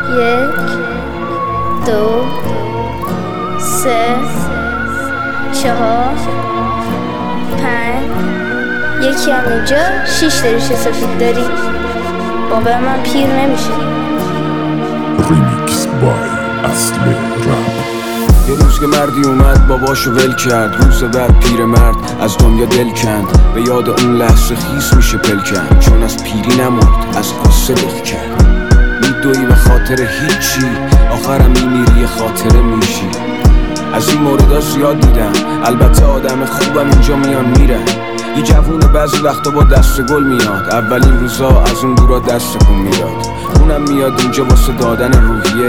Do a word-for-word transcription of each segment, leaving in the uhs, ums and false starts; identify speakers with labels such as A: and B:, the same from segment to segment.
A: یک دو سه چهار پنج یکی هم اینجا شیش تا ریشه سفید داری. بابا من پیر نمیشه.
B: ریمیکس بای اصل رپ.
C: یه روز که مردی اومد باباشو ول کرد، روز بعد پیر مرد از دنیا دل کند. به یاد اون لحظه خیس میشه پل کند، چون از پیری نمرد از قصه دل کرد. میدوی به خاطر هیچی، آخرم میمیری خاطره میشی. از این موردها زیاد دیدم، البته آدم خوبم اینجا میان میرن. یه جوون بعضی وقتا با دست گل میاد، اولین روزا از اون دورا دست کن میداد. اونم میاد اینجا واسه دادن روحیه،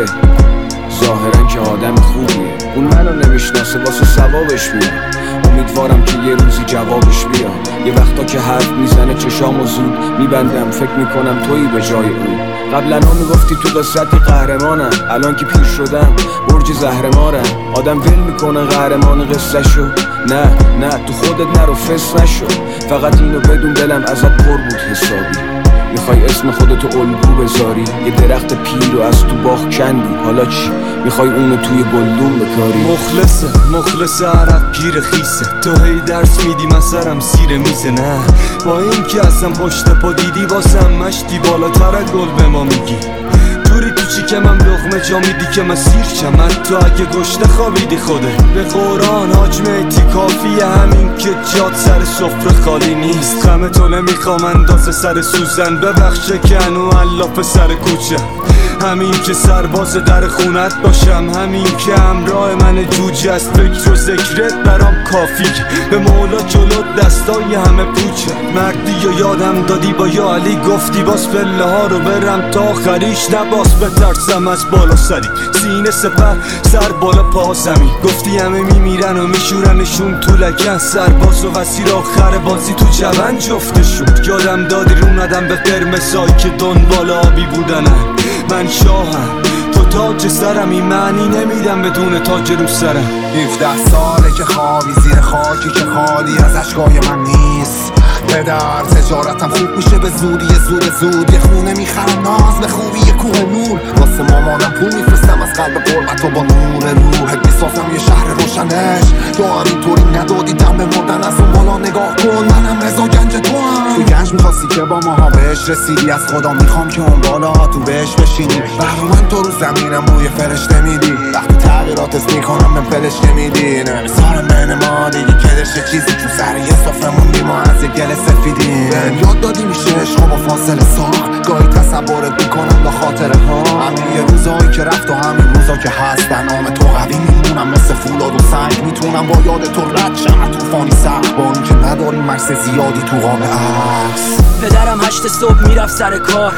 C: ظاهرن که آدم خوبیه. اون منو نمیشناسه واسه ثوابش میاد، امیدوارم که یه روزی جوابش بیاد. یه وقتا که حرف میزنه چشامو زود میبندم، فکر میکنم تویی به جای اون. قبلا ها میگفتی تو قصتی قهرمانم، الان که پیر شدم برج زهرمارم. آدم ول میکنه قهرمان قصه شو، نه نه تو خودت نرو فس نشو. فقط اینو بدون دلم ازت پر بود حسابی. میخوای اسم خودتو الگو بذاری، یه درخت پیر رو از تو باغ کندی، حالا چی؟ میخوای اونو توی گلدون بکاری.
D: مخلصه مخلصه عرق گیر خیسه، تو هی درس میدی من سرم سیر میزه. نه با این که اصلا پشت پا دیدی واسم مشتی بالاتر گل به ما میگی. توری تو چی که من لقمه جا میدی که من سیر چم، تو اگه گشته خوابیدی خوده. به قرآن حاج مهدی کافیه همین که جات سر سفره خالی نیست. غم تو نمیخوام اندازه سر سوزن، ببخشه که انو علاف سر کوچه. همین که سرباز در خونت باشم، همین که همراه من جوجه است. فکر و ذکرت برام کافی، به مولا جلوت دستای همه پوچه. مردی و یادم دادی با یا علی، گفتی باز پله ها رو برم تا آخریش، نباس بترسم از بالا سری. سینه سپر سر بالا پا زمین، گفتی همه میمیرن و میشورنشون تو لگن. سرباز و وزیر آخر بازی تو جوان جفتشون. یادم دادی رو ندم به قرمزایی که دنبال آبی بودنم. من شاهم تو تاج سرم، این معنی نمیدم بدون تاج رو سرم.
E: هفده ساله که خوابی زیر خاکی که خالی از اشکای من نیست. پدر تجارتم خوب میشه به زودی، یه زود زود یه خونه میخرم ناز به خوبی، یه کوه نور واسه مامانم پول میفرستم از قلب قربت و با نور روحت میسازم یه شهر روشنش. تو همینطوری ندادی دم مردن از اون بالا نگاه کن، منم رضا گنج تو هم. تو گنج میخواستی که با ماها بهش رسیدی، از خدا میخوام که اون بالا تو بهش بشینی. برای من تو رو زمینم روی فرشته میدی، وقتی تغییرات اس میکنم به پلش نمیدی. نمیسارم بین ما دیگه کدشه چیزی تو سر یه صفره موندی ما از یه گل سفیدی. یاد دادی میشه عشق با فاصله ساخت، گاهی تصورت میکنم با خاطره ها. همین یه روزایی که رفت و همین روزا که هست، در نام تو قوی میمونم مثل فولاد و سنگ. میتونم با یاد تو رد شم توفانی سخت، با این که نداریم مرس زیادی تو قاب عکس.
F: پدرم هشت صبح میرفت سر کار،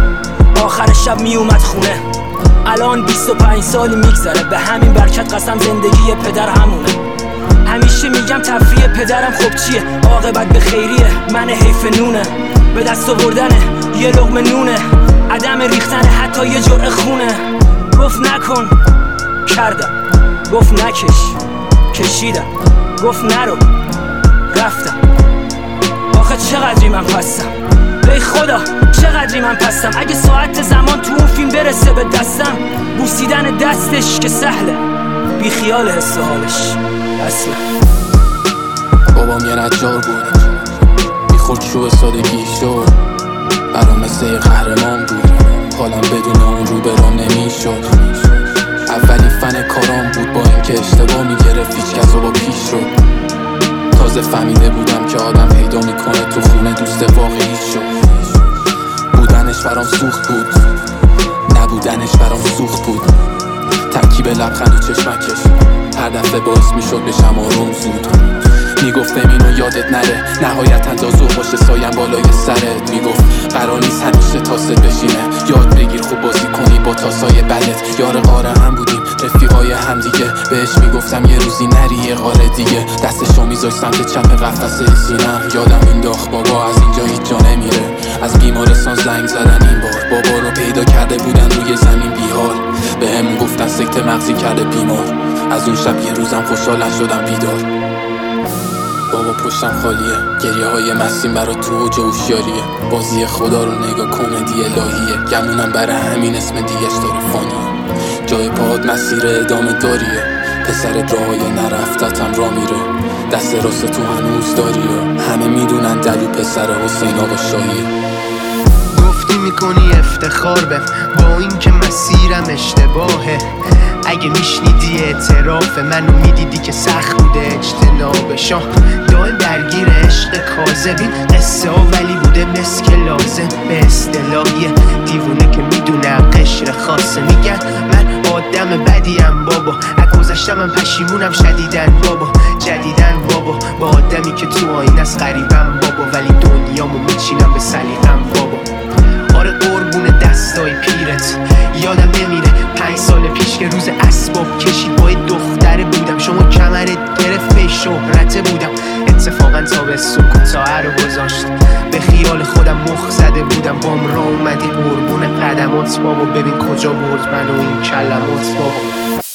F: آخر شب میومد خونه. الان بیست و پنج سالی میگذره، به همین برکت قسم زندگی پدر همونه. همیشه میگم تفریح پدرم خب چیه، عاقبت به خیریه، من حیف نونه. به دست آوردنه یه لقمه نونه، عدم ریختن حتی یه جرعه خونه. گفت نکن کردم، گفت نکش کشیدم، گفت نرو رفتم. آخه چقدری من پستم، ای خدا چقدری من پستم. اگه ساعت زمان تو اون فیلم برسه به دستم، بوسیدن دستش که سهله، بی خیال حس حالش اصلا.
G: بابام یه نجار بود، میخورد شو سادگی شد، برام مثل یه قهرمان بود. حالم بدون اون رو برام نمیشد. اولی فن کارام بود، با اینکه اشتباه میگرفت هیچ کس رو با پیش رو. تازه فهمیده بودم که آدم پیدا میکنه تو خونه دوست واقعی شد. بودنش برام سوخت بود، نبودنش برام سوخت بود. ترکیب لبخند و چشمکش هر دفعه باعث میشد بشم آروم زود. میگفتم اینو یادت نره، نهایت اندازو باشه سایم بالای سرت. میگفت قرار نیست همیشه تاست بشینه، یاد بگیر خوب بازی کنی با تاسای بدت. یار قاره هم بودیم رفیقای هم دیگه، بهش میگفتم یه روزی نری یه قاره دیگه. دستشو میذاشت سمت چپ قفسه سینم، یادم این داغ بابا از اینجا هیچ جا نمیره. از بیمارستان زنگ زدن این بار، بابا رو پیدا کرده بودن روی زمین بیحال. به همون گفتن سکته مغزی کرده بیمار. از اون شب یه روزم خوشحال شدم بیدار. بابا پشتم خالیه، گریه های مسیم برا تو و جوشیاریه. بازی خدا رو نگاه کمدی الهیه، گمونم برای همین اسم دیگش داره فانیه. جای پاد مسیر ادامه داریه، پسر راهای نرفتتم را میره. دست راست تو هنوز داریه، همه میدونن دلو پسر حسین آقا شاهیه.
H: گفتی میکنی افتخار بهم با این که مسیرم اشتباهه. اگه میشنیدی اعتراف منو میدیدی که سخت بوده اجتنابشان. دائم درگیر عشق کاذبین قصه ها ولی بوده مسک لازم. به اصطلاحی دیوونه که میدونه قشر خاصه. میگن من آدم بدیم بابا، از گذشتم من پشیمونم شدیدن بابا. جدیدن بابا با آدمی که تو آینه است غریبم بابا، ولی دنیامو میچینم به سلیقم بابا. آره قربون دستای پیرت یادم نمیره پنج سال پیش که روز اسباب کشید با دختره بودم. شما کمرت گرفت به شهرته بودم. اتفاقا تا به سکوتاه رو گذاشت، به خیال خودم مخ زده بودم. بام را اومدی قربون قدمات بابا، ببین کجا برد منو این کلمات بابا.